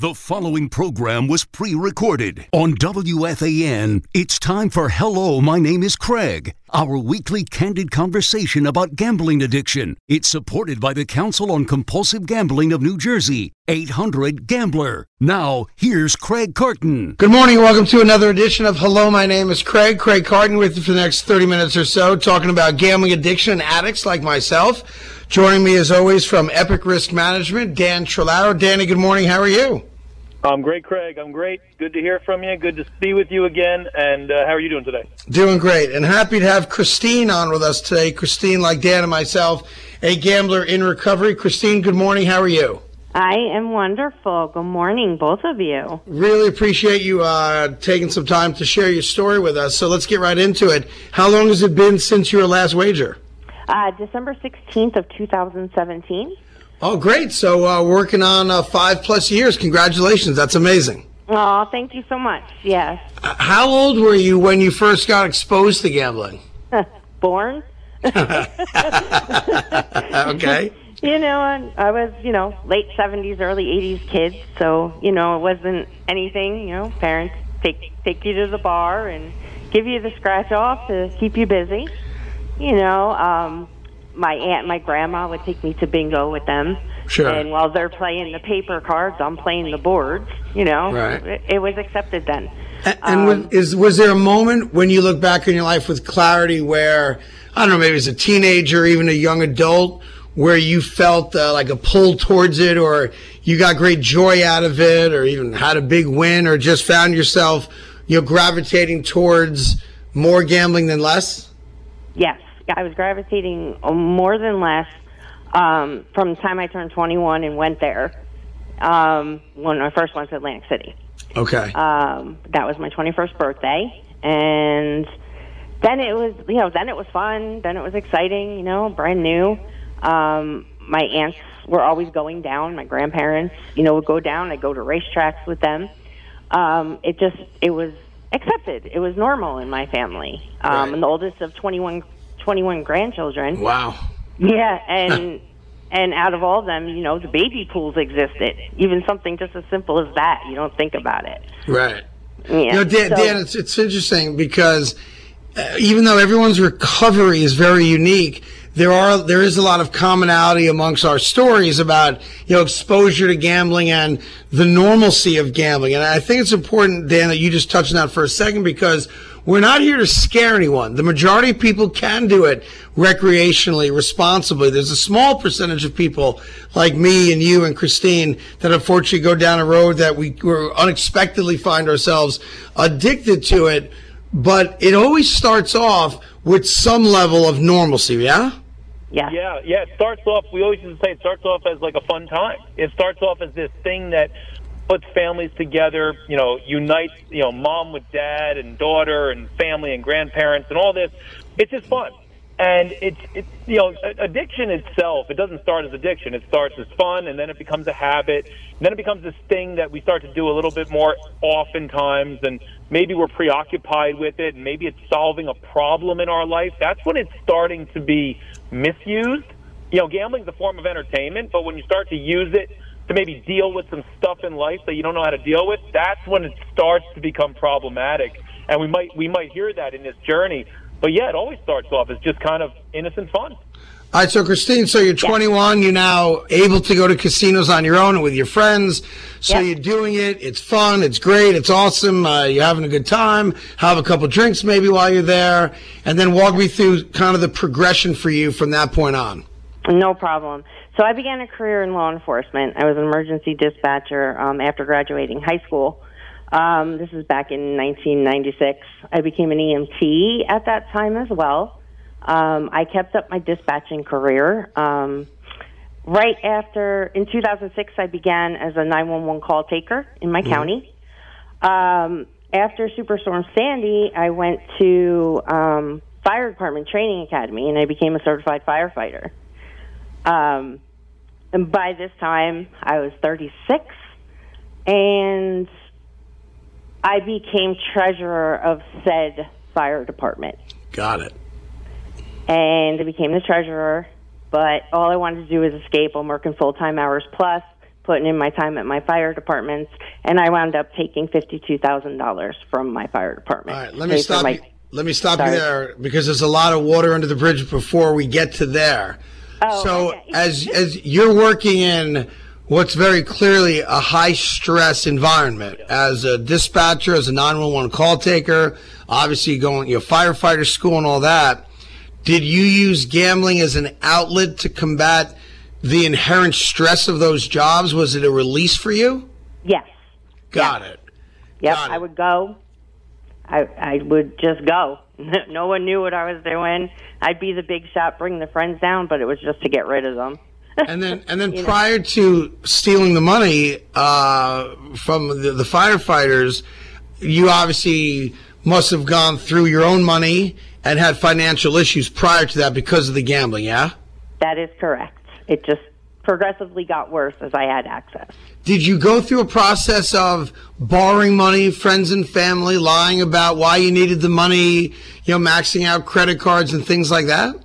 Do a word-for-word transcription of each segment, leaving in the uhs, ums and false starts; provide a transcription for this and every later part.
The following program was pre-recorded on W F A N. It's time for Hello, My Name is Craig, our weekly candid conversation about gambling addiction. It's supported by the Council on Compulsive Gambling of New Jersey, eight hundred gambler. Now, here's Craig Carton. Good morning and welcome to another edition of Hello, My Name is Craig. Craig Carton with you for the next thirty minutes or so, talking about gambling addiction and addicts like myself. Joining me as always from Epic Risk Management, Dan Trelaro. Danny, good morning. How are you? I'm great, Craig. I'm great. Good to hear from you. Good to be with you again. And uh, how are you doing today? Doing great. And happy to have Christine on with us today. Christine, like Dan and myself, a gambler in recovery. Christine, good morning. How are you? I am wonderful. Good morning, both of you. Really appreciate you uh, taking some time to share your story with us. So let's get right into it. How long has it been since your last wager? Uh, December sixteenth of two thousand seventeen. Oh, great. So uh, working on uh, five plus years. Congratulations. That's amazing. Oh, thank you so much. Yes. Uh, how old were you when you first got exposed to gambling? Born. Okay. You know, I was, you know, late seventies, early eighties kid. So, you know, it wasn't anything, you know, parents take take you to the bar and give you the scratch off to keep you busy. You know, um, my aunt and my grandma would take me to bingo with them. Sure. And while they're playing the paper cards, I'm playing the boards. You know, right. it, it was accepted then. And, and um, was, is, was there a moment when you look back in your life with clarity where, I don't know, maybe as a teenager, even a young adult, where you felt uh, like a pull towards it, or you got great joy out of it, or even had a big win, or just found yourself, you know, gravitating towards more gambling than less? Yes. I was gravitating more than less um, from the time I turned twenty-one and went there um, when I first went to Atlantic City. Okay. Um, that was my twenty-first birthday. And then it was, you know, then it was fun. Then it was exciting, you know, brand new. Um, my aunts were always going down. My grandparents, you know, would go down. I'd go to racetracks with them. Um, it just, it was accepted. It was normal in my family. Um, Right. And the oldest of twenty-one twenty-one grandchildren. Wow. Yeah, and and out of all of them, you know, the baby pools existed. Even something just as simple as that, you don't think about it. Right. Yeah. You know, Dan, so, Dan it's, it's interesting because uh, even though everyone's recovery is very unique, there are there is a lot of commonality amongst our stories about, you know, exposure to gambling and the normalcy of gambling. And I think it's important, Dan, that you just touched on that for a second, because we're not here to scare anyone. The majority of people can do it recreationally, responsibly. There's a small percentage of people like me and you and Christine that unfortunately go down a road that we we unexpectedly find ourselves addicted to it. But it always starts off with some level of normalcy, yeah? yeah. Yeah, yeah. It starts off, we always used to say it starts off as like a fun time. It starts off as this thing that puts families together, you know, unites, you know, mom with dad and daughter and family and grandparents and all this. It's just fun. And it's, it's, you know, addiction itself, it doesn't start as addiction. It starts as fun, and then it becomes a habit. And then it becomes this thing that we start to do a little bit more oftentimes, and maybe we're preoccupied with it, and maybe it's solving a problem in our life. That's when it's starting to be misused. You know, gambling's a form of entertainment, but when you start to use it to maybe deal with some stuff in life that you don't know how to deal with, that's when it starts to become problematic. And we might we might hear that in this journey. But yeah, it always starts off as just kind of innocent fun. All right, so Christine, so you're twenty-one, you're now able to go to casinos on your own and with your friends. So Yep. you're doing it, it's fun, it's great, it's awesome, uh, you're having a good time, have a couple drinks maybe while you're there, and then walk me through kind of the progression for you from that point on. No problem. So I began a career in law enforcement. I was an emergency dispatcher um, after graduating high school. Um, this is back in nineteen ninety-six. I became an E M T at that time as well. Um, I kept up my dispatching career. Um, right after, in two thousand six, I began as a nine one one call taker in my mm-hmm. county. Um, after Superstorm Sandy, I went to um, Fire Department Training Academy, and I became a certified firefighter. Um, and by this time, I was thirty-six, and I became treasurer of said fire department. Got it. And I became the treasurer, but all I wanted to do was escape. I'm working full-time hours plus, putting in my time at my fire departments, and I wound up taking fifty-two thousand dollars from my fire department. All right, let me stop my, you. Let me stop Sorry. you there, because there's a lot of water under the bridge before we get to there. Oh, so okay. as as you're working in what's very clearly a high stress environment as a dispatcher, as a nine one one call taker, obviously going, you know, firefighter school and all that, did you use gambling as an outlet to combat the inherent stress of those jobs? Was it a release for you? Yes. Got yes. it. Yep, Got I it. would go. I I would just go. No one knew what I was doing. I'd be the big shot, bring the friends down, but it was just to get rid of them. And then, and then prior know. to stealing the money uh, from the, the firefighters, you obviously must have gone through your own money and had financial issues prior to that because of the gambling, yeah? That is correct. It just progressively got worse as I had access. Did you go through a process of borrowing money, friends and family, lying about why you needed the money, you know, maxing out credit cards and things like that?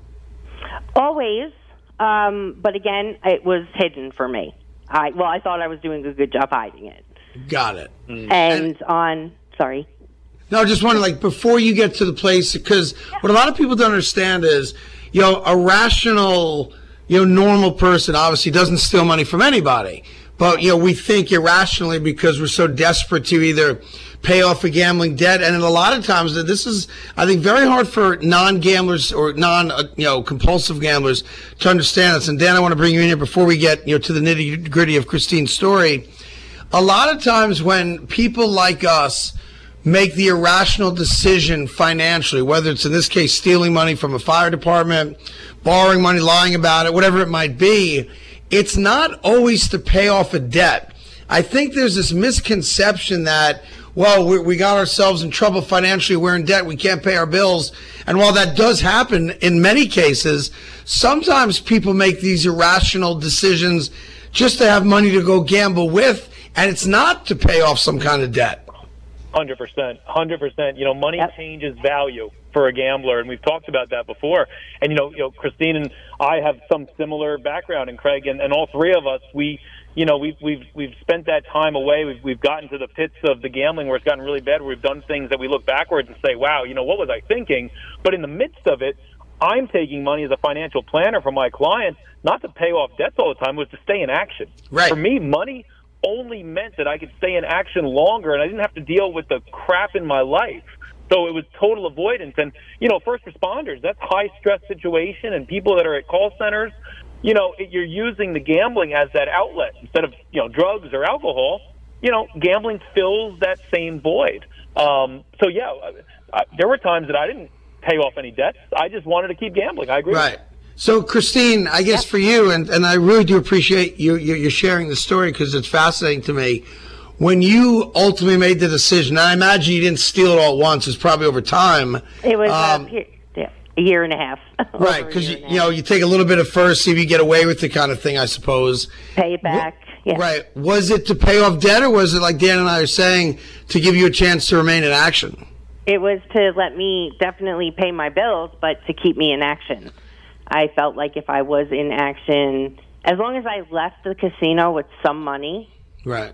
Always. Um, but again, it was hidden for me. I Well, I thought I was doing a good job hiding it. Got it. Mm. And, and on, sorry. No, just wondering, like, before you get to the place, because what a lot of people don't understand is, you know, a rational, you know, normal person obviously doesn't steal money from anybody. But, you know, we think irrationally because we're so desperate to either pay off a gambling debt. And a lot of times, this is, I think, very hard for non-gamblers or non, uh, you know, compulsive gamblers to understand this. And Dan, I want to bring you in here before we get, you know, to the nitty gritty of Christine's story. A lot of times when people like us make the irrational decision financially, whether it's in this case stealing money from a fire department, borrowing money, lying about it, whatever it might be, it's not always to pay off a debt. I think there's this misconception that, well, we, we got ourselves in trouble financially, we're in debt, we can't pay our bills. And while that does happen in many cases, sometimes people make these irrational decisions just to have money to go gamble with, and it's not to pay off some kind of debt. one hundred percent. one hundred percent. You know, money Yep. changes value for a gambler, and we've talked about that before. And, you know, you know, Christine and I have some similar background, and Craig, and, and all three of us, we, you know, we've, we've, we've spent that time away. We've, we've gotten to the pits of the gambling where it's gotten really bad, where we've done things that we look backwards and say, wow, you know, what was I thinking? But in the midst of it, I'm taking money as a financial planner from my clients, not to pay off debts all the time, was to stay in action. Right. For me, money only meant that I could stay in action longer, and I didn't have to deal with the crap in my life. So it was total avoidance. And, you know, first responders, that's high-stress situation, and people that are at call centers, you know, it, you're using the gambling as that outlet. Instead of, you know, drugs or alcohol, you know, gambling fills that same void. Um, so, yeah, I, I, there were times that I didn't pay off any debts. I just wanted to keep gambling. I agree. Right. So, Christine, I guess for you, and, and I really do appreciate you, you, you sharing the story because it's fascinating to me. When you ultimately made the decision, and I imagine you didn't steal it all at once, it's probably over time. It was um, uh, yeah, a year and a half. Right, because, you, you know, you take a little bit at first, see if you get away with the kind of thing, I suppose. Pay it back. Yeah. Right. Was it to pay off debt, or was it, like Dan and I are saying, to give you a chance to remain in action? It was to let me definitely pay my bills, but to keep me in action. I felt like if I was in action, as long as I left the casino with some money, right,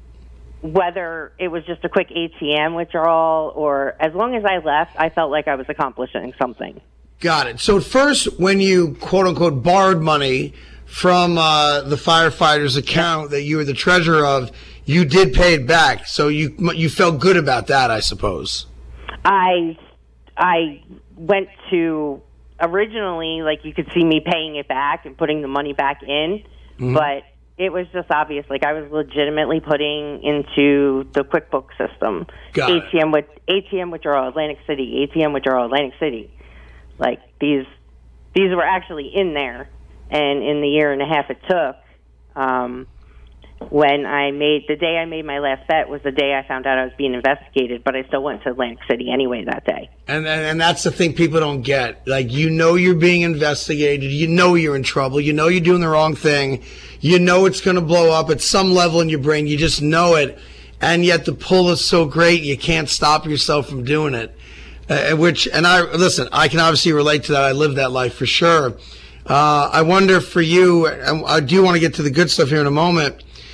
whether it was just a quick A T M withdrawal or as long as I left, I felt like I was accomplishing something. Got it. So at first, when you, quote-unquote, borrowed money from uh, the firefighter's account that you were the treasurer of, you did pay it back. So you you felt good about that, I suppose. I I went to... Originally, like, you could see me paying it back and putting the money back in, mm-hmm. but it was just obvious. Like, I was legitimately putting into the QuickBooks system. Got A T M with A T M withdrawal Atlantic City, A T M withdrawal Atlantic City. Like, these these were actually in there, and in the year and a half it took, um, when I made the day I made my last bet was the day I found out I was being investigated, but I still went to Atlantic City anyway that day. And, and and that's the thing people don't get. Like, you know you're being investigated. You know you're in trouble. You know you're doing the wrong thing. You know it's going to blow up at some level in your brain. You just know it. And yet the pull is so great, you can't stop yourself from doing it. Uh, which, and I, listen, I can obviously relate to that. I lived that life for sure. Uh, I wonder for you, and I do want to get to the good stuff here in a moment.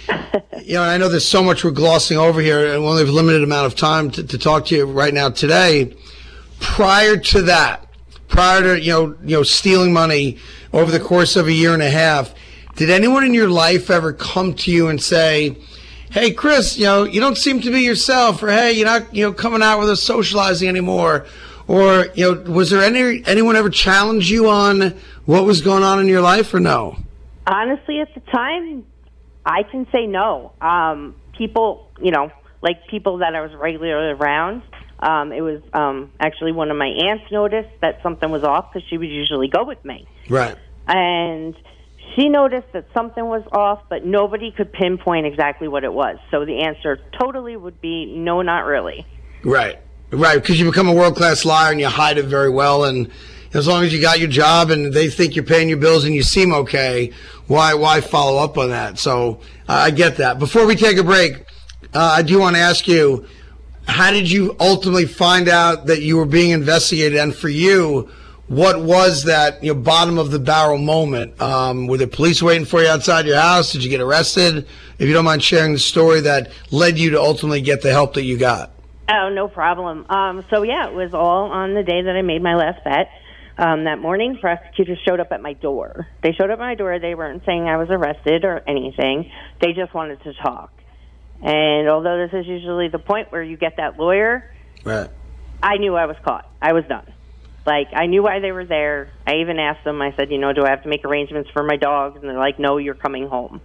You know, I know there's so much we're glossing over here, and we only have a limited amount of time to, to talk to you right now today. Prior to that, prior to, you know, you know, stealing money over the course of a year and a half, did anyone in your life ever come to you and say, hey, Chris, you know, you don't seem to be yourself, or hey, you're not, you know, coming out with us socializing anymore? Or, you know, was there any anyone ever challenge you on what was going on in your life, or no? Honestly, at the time, I can say no. Um, people, you know, like people that I was regularly around, um, it was um, actually one of my aunts noticed that something was off because she would usually go with me. Right. And she noticed that something was off, but nobody could pinpoint exactly what it was. So the answer totally would be no, not really. Right. Right, because you become a world-class liar and you hide it very well, and as long as you got your job and they think you're paying your bills and you seem okay, why why follow up on that? So uh, I get that. Before we take a break, uh, I do want to ask you, how did you ultimately find out that you were being investigated? And for you, what was that, you know, bottom of the barrel moment? Um, were the police waiting for you outside your house? Did you get arrested? If you don't mind sharing the story that led you to ultimately get the help that you got. Oh, no problem. Um, so, yeah, it was all on the day that I made my last bet. Um, that morning, prosecutors showed up at my door. They showed up at my door. They weren't saying I was arrested or anything. They just wanted to talk. And although this is usually the point where you get that lawyer, right, I knew I was caught. I was done. Like, I knew why they were there. I even asked them, I said, you know, do I have to make arrangements for my dogs? And they're like, no, you're coming home.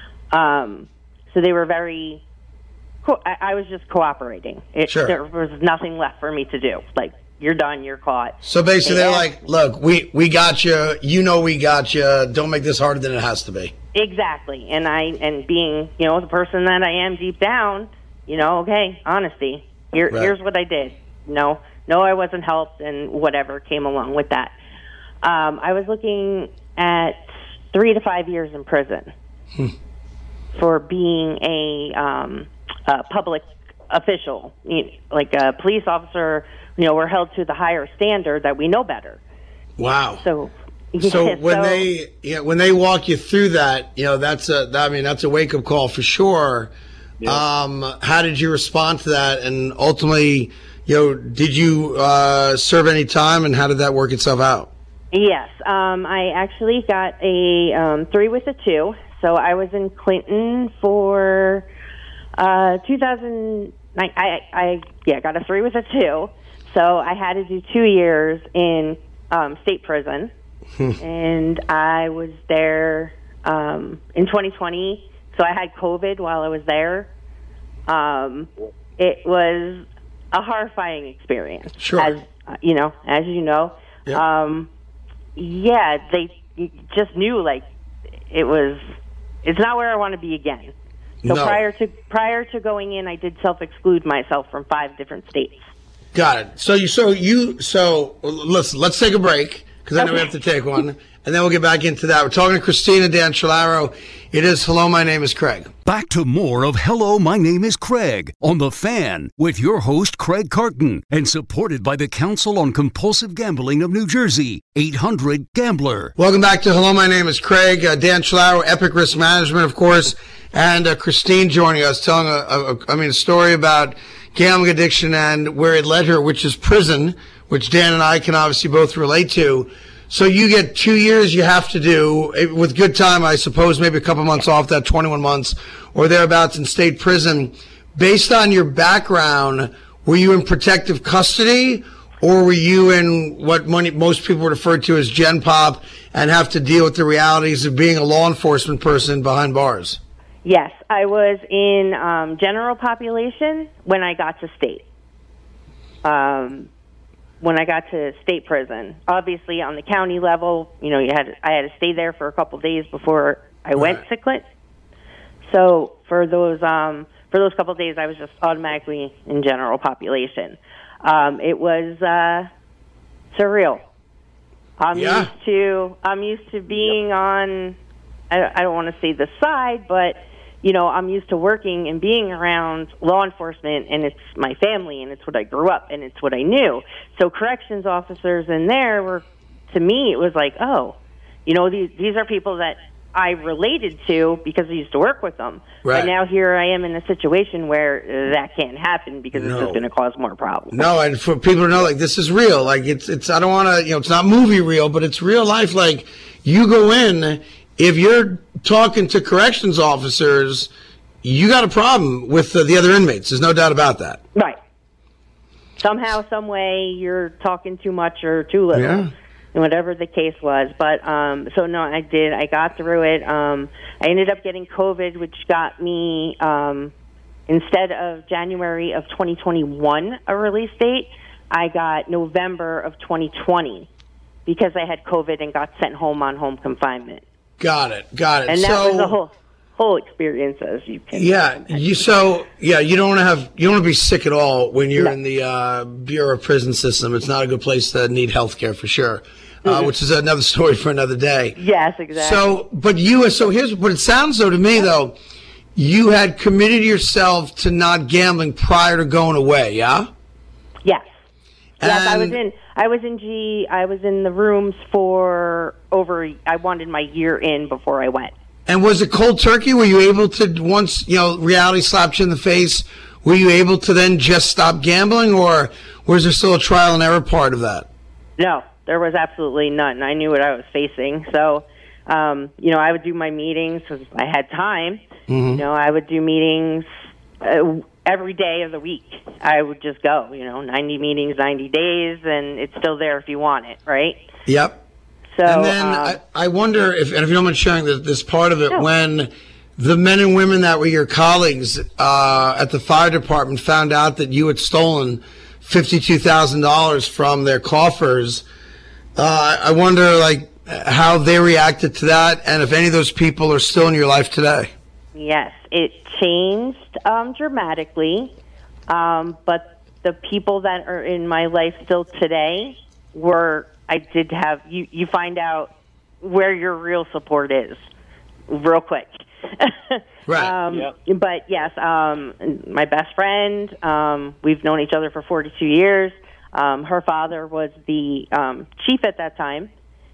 Um, so they were very... Co- I, I was just cooperating. It, sure. There was nothing left for me to do. Like, you're done, you're caught. So basically, they they're asked, like, look, we, we got you. You know we got you. Don't make this harder than it has to be. Exactly. And I, and being, you know, the person that I am deep down, you know, okay, honesty. Here, right. Here's what I did. No, no, I wasn't helped, and whatever came along with that. Um, I was looking at three to five years in prison hmm. for being a... Um, Uh, public official, you know, like a police officer, you know, we're held to the higher standard that we know better. Wow. So, so yeah, when so, they, yeah, when they walk you through that, you know, that's a, I mean, that's a wake up call for sure. Yeah. Um, how did you respond to that? And ultimately, you know, did you uh, serve any time, and how did that work itself out? Yes, um, I actually got a um, three with a two. So I was in Clinton for. Uh, two thousand nine, I, I, yeah, got a three with a two. So I had to do two years in um, state prison. And I was there um, in twenty twenty. So I had COVID while I was there. Um, it was a horrifying experience. Sure. As, uh, you know, as you know. Yep. Um, yeah, they just knew, like, it was, it's not where I want to be again. So no. prior to prior to going in, I did self-exclude myself from five different states. Got it. So you, so you, so listen. Let's take a break because I know okay. we have to take one, and then we'll get back into that. We're talking to Christina D'Ancelaro. It is Hello, my name is Craig. Back to more of Hello, my name is Craig on The Fan with your host Craig Carton, and supported by the Council on Compulsive Gambling of New Jersey. eight hundred gambler. Welcome back to Hello, my name is Craig. Uh, D'Ancelaro, Epic Risk Management, of course. And uh, Christine joining us, telling a, a, a, I mean, a story about gambling addiction and where it led her, which is prison, which Dan and I can obviously both relate to. So you get two years you have to do, with good time, I suppose, maybe a couple months off that twenty-one months or thereabouts in state prison. Based on your background, were you in protective custody, or were you in what money, most people refer to as Gen Pop, and have to deal with the realities of being a law enforcement person behind bars? Yes, I was in um, general population when I got to state. Um, when I got to state prison, obviously on the county level, you know, you had I had to stay there for a couple of days before I right. went to Clinton. So for those um, for those couple of days, I was just automatically in general population. Um, it was uh, surreal. I'm yeah. used to I'm used to being yep. on. I, I don't want to say the side, but you know, I'm used to working and being around law enforcement, and it's my family, and it's what I grew up, and it's what I knew. So corrections officers in there were, to me, it was like, oh, you know, these these are people that I related to because I used to work with them. Right. But now here I am in a situation where that can't happen because No. it's just going to cause more problems. No, and for people to know, like, this is real. Like, it's, it's, I don't want to, you know, it's not movie real, but it's real life. Like, you go in, if you're talking to corrections officers, you got a problem with the, the other inmates. There's no doubt about that. Right. Somehow, some way, you're talking too much or too little. Yeah. Whatever the case was. But, um, so no, I did. I got through it. Um, I ended up getting COVID, which got me, um, instead of January of twenty twenty-one, a release date, I got November of twenty twenty because I had COVID and got sent home on home confinement. Got it. Got it. And that so, was the whole whole experience, as you can. Yeah, you so yeah, you don't want to have you don't want to be sick at all when you're No. in the uh, Bureau of Prison System. It's not a good place to need health care for sure. Uh, Mm-hmm. which is another story for another day. Yes, exactly. So, but you, so here's what it sounds though to me though. You had committed yourself to not gambling prior to going away, yeah? Yes. Yes, I was And- in. I was in G. I was in the rooms for over. I wanted my year in before I went. And was it cold turkey? Were you able to, once, you know, reality slapped you in the face, were you able to then just stop gambling, or was there still a trial and error part of that? No, there was absolutely none. I knew what I was facing. So, um, you know, I would do my meetings because I had time. You know, I would do meetings uh, every day of the week. I would just go, you know, ninety meetings, ninety days, and it's still there if you want it, right? Yep. So, And then um, I, I wonder if, and if you don't mind sharing this, this part of it, No. when the men and women that were your colleagues uh, at the fire department found out that you had stolen fifty-two thousand dollars from their coffers, uh, I wonder, like, how they reacted to that, and if any of those people are still in your life today. Yes, it changed um, dramatically, um, but the people that are in my life still today were, I did have, you, you find out where your real support is real quick. Right. Um, Yep. But yes, um, my best friend, um, we've known each other for forty-two years. Um, her father was the um, chief at that time.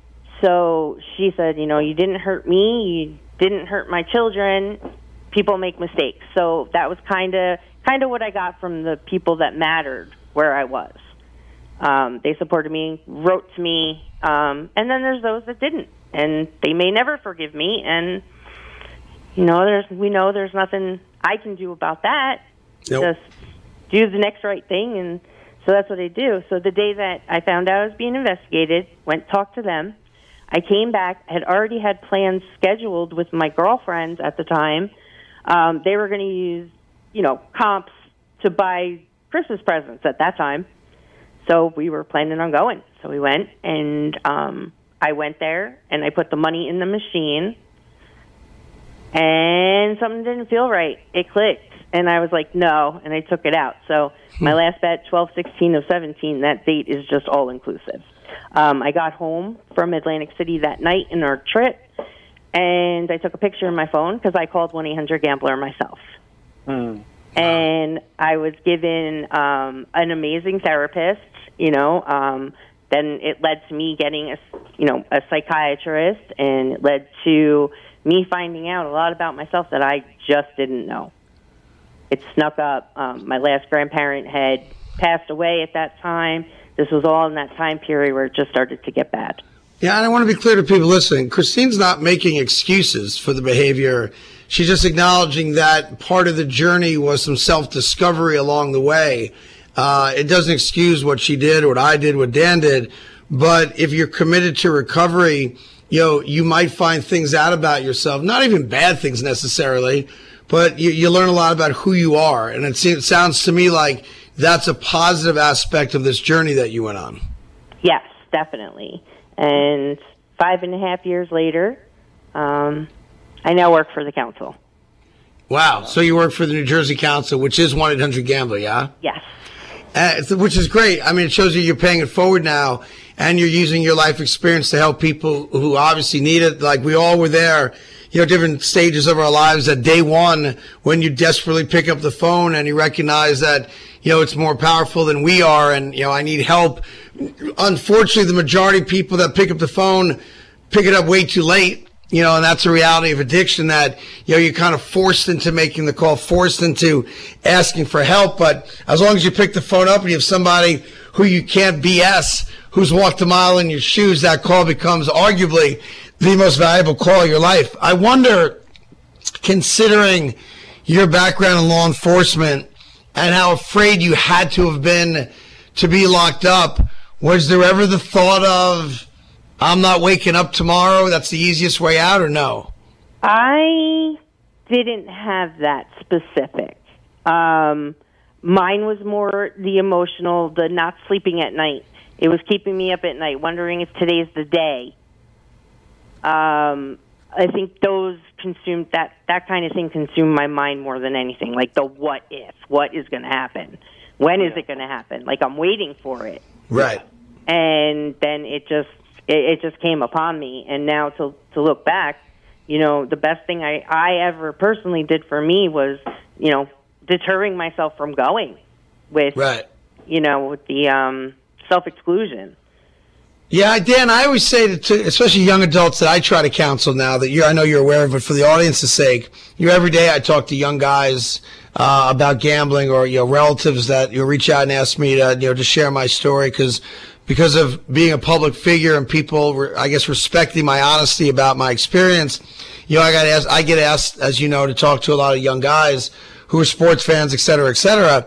So she said, you know, you didn't hurt me, you didn't hurt my children. People make mistakes. So that was kind of kind of what I got from the people that mattered where I was. Um, they supported me, wrote to me, um, and then there's those that didn't, and they may never forgive me. And you know, there's we know there's nothing I can do about that. Nope. Just do the next right thing, and so that's what I do. So the day that I found out I was being investigated, went talked to them. I came back, had already had plans scheduled with my girlfriends at the time. Um, they were going to use, you know, comps to buy Christmas presents at that time. So we were planning on going. So we went, and um, I went there, and I put the money in the machine, and something didn't feel right. It clicked, and I was like, no, and I took it out. So my last bet, twelve sixteen of seventeen, that date is just all-inclusive. Um, I got home from Atlantic City that night in our trip, and I took a picture of my phone because I called one eight hundred gambler myself. Hmm. And I was given um, an amazing therapist, you know. Um, then it led to me getting a, you know, a psychiatrist, and it led to me finding out a lot about myself that I just didn't know. It snuck up. Um, my last grandparent had passed away at that time. This was all in that time period where it just started to get bad. Yeah, and I want to be clear to people listening. Christine's not making excuses for the behavior. She's just acknowledging that part of the journey was some self-discovery along the way. Uh, it doesn't excuse what she did, what I did, what Dan did. But if you're committed to recovery, you know, you might find things out about yourself, not even bad things necessarily, but you, you learn a lot about who you are. And it, seems, it sounds to me like that's a positive aspect of this journey that you went on. Yes, definitely. And five and a half years later, um, I now work for the council. Wow. So you work for the New Jersey Council, which is one eight hundred gambler, yeah? Yes. Uh, it's- which is great. I mean, it shows you you're paying it forward now, and you're using your life experience to help people who obviously need it. Like we all were there, you know, different stages of our lives at day one when you desperately pick up the phone and you recognize that, you know, it's more powerful than we are, and, you know, I need help. Unfortunately, the majority of people that pick up the phone pick it up way too late. You know, and that's a reality of addiction that, you know, you're kind of forced into making the call, forced into asking for help. But as long as you pick the phone up and you have somebody who you can't B S, who's walked a mile in your shoes, that call becomes arguably the most valuable call of your life. I wonder, considering your background in law enforcement and how afraid you had to have been to be locked up, was there ever the thought of, I'm not waking up tomorrow, that's the easiest way out, or no? I didn't have that specific. Um, mine was more the emotional, the not sleeping at night. It was keeping me up at night, wondering if today's the day. Um, I think those consumed, that, that kind of thing consumed my mind more than anything, like the what if, what is going to happen? When is it going to happen? Like, I'm waiting for it. Right. And then it just, it just came upon me. And now to to look back, you know, the best thing I, I ever personally did for me was, you know, deterring myself from going with, right. you know, with the um, self-exclusion. Yeah, Dan, I always say to, especially young adults that I try to counsel now that you I know you're aware of it for the audience's sake, you know, every day I talk to young guys uh, about gambling, or, you know, relatives that, you know, reach out and ask me to, you know, to share my story because Because of being a public figure and people, I guess, respecting my honesty about my experience, you know, I got asked, I get asked, as you know, to talk to a lot of young guys who are sports fans, et cetera, et cetera.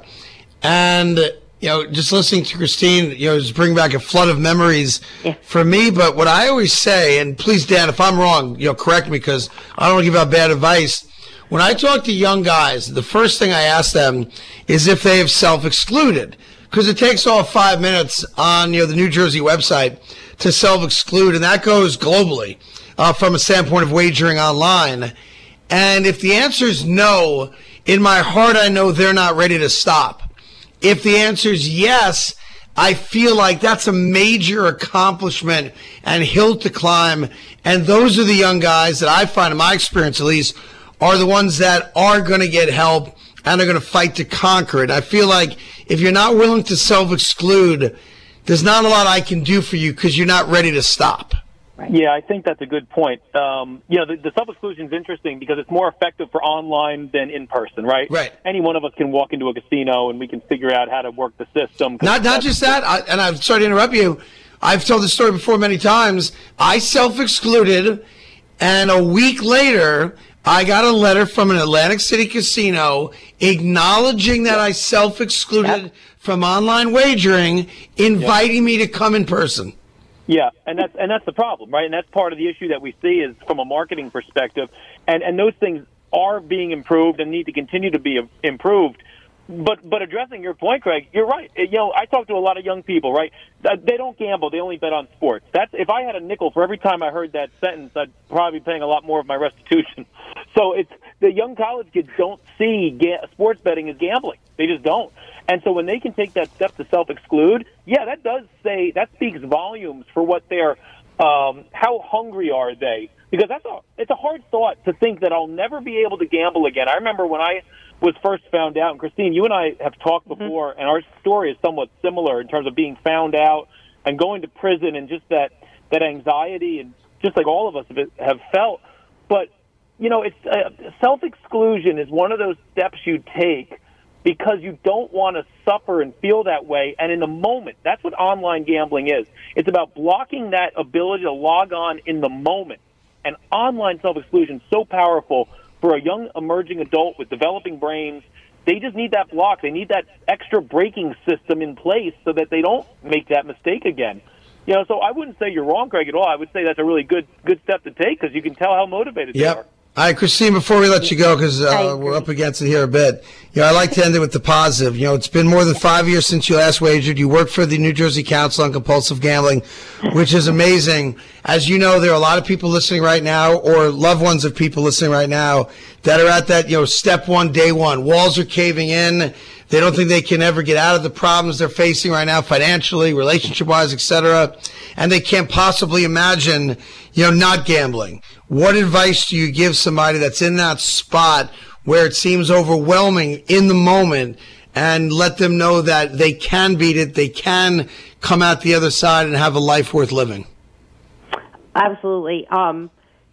And, you know, just listening to Christine, you know, just bring back a flood of memories yeah. for me. But what I always say, and please, Dan, if I'm wrong, you know, correct me, because I don't want to give out bad advice. When I talk to young guys, the first thing I ask them is if they have self-excluded. Because it takes all five minutes on, you know, the New Jersey website to self-exclude, and that goes globally uh, from a standpoint of wagering online. And if the answer is no, in my heart I know they're not ready to stop. If the answer is yes, I feel like that's a major accomplishment and hill to climb. And those are the young guys that I find, in my experience at least, are the ones that are going to get help and are going to fight to conquer it. I feel like if you're not willing to self-exclude, there's not a lot I can do for you because you're not ready to stop. Right. Yeah, I think that's a good point. Um, you know, the, the self-exclusion is interesting because it's more effective for online than in person, right? Right. Any one of us can walk into a casino and we can figure out how to work the system. Not not just that, I, and I'm sorry to interrupt you. I've told this story before many times. I self-excluded, and a week later, I got a letter from an Atlantic City casino acknowledging that I self-excluded yep. from online wagering, inviting yep. me to come in person. Yeah, and that's and that's the problem, right? And that's part of the issue that we see is from a marketing perspective, and and those things are being improved and need to continue to be improved. But but addressing your point, Craig, you're right. You know, I talk to a lot of young people, right? They don't gamble; they only bet on sports. That's if I had a nickel for every time I heard that sentence, I'd probably be paying a lot more of my restitution. So it's the young college kids don't see ga- sports betting as gambling; they just don't. And so when they can take that step to self-exclude, yeah, that does say that speaks volumes for what they're. Um, how hungry are they? Because that's a it's a hard thought to think that I'll never be able to gamble again. I remember when I was first found out, and Christine, you and I have talked before, mm-hmm. and our story is somewhat similar in terms of being found out and going to prison and just that, that anxiety and just like all of us have, have felt. But, you know, it's uh, self-exclusion is one of those steps you take because you don't want to suffer and feel that way. And in the moment, that's what online gambling is. It's about blocking that ability to log on in the moment. And online self-exclusion is so powerful for a young emerging adult with developing brains. They just need that block. They need that extra braking system in place so that they don't make that mistake again. You know, so I wouldn't say you're wrong, Craig, at all. I would say that's a really good good step to take because you can tell how motivated yep. they are. All right, Christine, before we let you go, because uh, we're up against it here a bit, you know, I like to end it with the positive. You know, it's been more than five years since you last wagered. You work for the New Jersey Council on Compulsive Gambling, which is amazing. As you know, there are a lot of people listening right now, or loved ones of people listening right now, that are at that, you know, step one, day one. Walls are caving in. They don't think they can ever get out of the problems they're facing right now, financially, relationship-wise, et cetera. And they can't possibly imagine, you know, not gambling. What advice do you give somebody that's in that spot where it seems overwhelming in the moment, and let them know that they can beat it, they can come out the other side and have a life worth living? Absolutely. Um,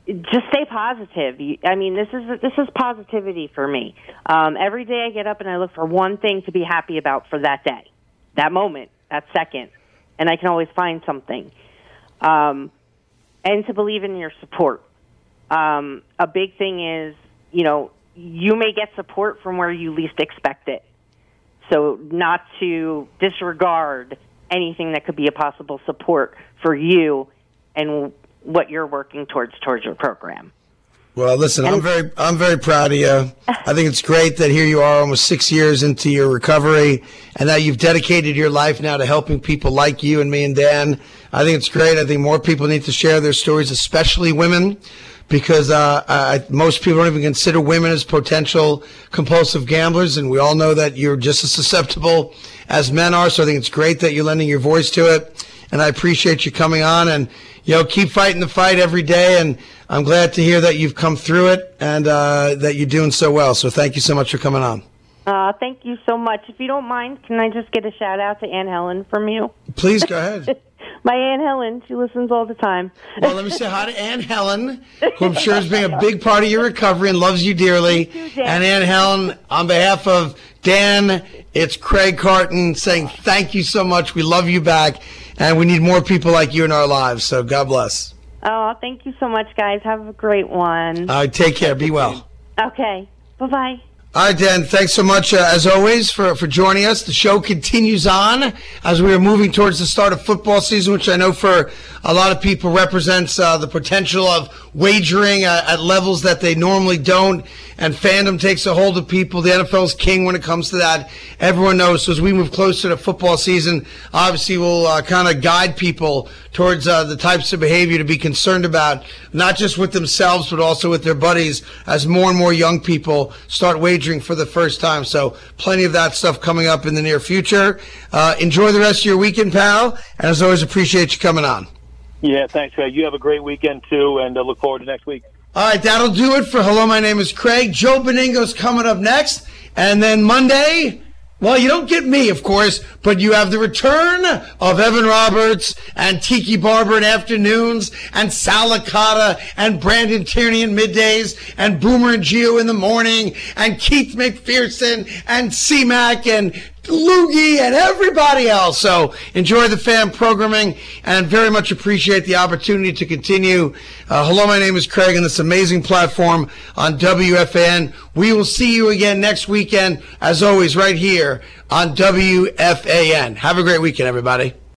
just stay positive. You- I mean, this is this is positivity for me. Um, every day I get up and I look for one thing to be happy about for that day, that moment, that second, and I can always find something. Um, and to believe in your support. Um, a big thing is, you know, you may get support from where you least expect it. So not to disregard anything that could be a possible support for you and what you're working towards towards your program. Well, listen, I'm very, I'm very proud of you. I think it's great that here you are almost six years into your recovery and that you've dedicated your life now to helping people like you and me and Dan. I think it's great. I think more people need to share their stories, especially women, because uh, I, most people don't even consider women as potential compulsive gamblers, and we all know that you're just as susceptible as men are. So I think it's great that you're lending your voice to it, and I appreciate you coming on. And you know, keep fighting the fight every day, and I'm glad to hear that you've come through it and uh, that you're doing so well. So thank you so much for coming on. Uh, thank you so much. If you don't mind, can I just get a shout out to Aunt Helen from you? Please go ahead. My Aunt Helen, she listens all the time. Well, let me say hi to Aunt Helen, who I'm sure has been a big part of your recovery and loves you dearly. You too, Dan. And Aunt Helen, on behalf of Dan, it's Craig Carton saying thank you so much. We love you back, and we need more people like you in our lives. So God bless. Oh, thank you so much, guys. Have a great one. All right, take care. Be well. Okay. Bye-bye. All right, Dan, thanks so much, uh, as always, for, for joining us. The show continues on as we are moving towards the start of football season, which I know for a lot of people represents uh, the potential of wagering uh, at levels that they normally don't, and fandom takes a hold of people. The N F L's king when it comes to that. Everyone knows. So as we move closer to football season, obviously we'll uh, kind of guide people towards uh, the types of behavior to be concerned about, not just with themselves, but also with their buddies, as more and more young people start wagering for the first time. So plenty of that stuff coming up in the near future. Uh, enjoy the rest of your weekend, pal. And as always, appreciate you coming on. Yeah, thanks, Craig. You have a great weekend, too, and uh, look forward to next week. All right, that'll do it for Hello, My Name is Craig. Joe Beningo's coming up next. And then Monday, well, you don't get me, of course, but you have the return of Evan Roberts and Tiki Barber in afternoons and Sal Licata and Brandon Tierney in middays and Boomer and Gio in the morning and Keith McPherson and C-Mac and Loogie and everybody else. So enjoy the fan programming and very much appreciate the opportunity to continue. Uh, hello, my name is Craig on this amazing platform on W F A N. We will see you again next weekend, as always, right here on W F A N. Have a great weekend, everybody.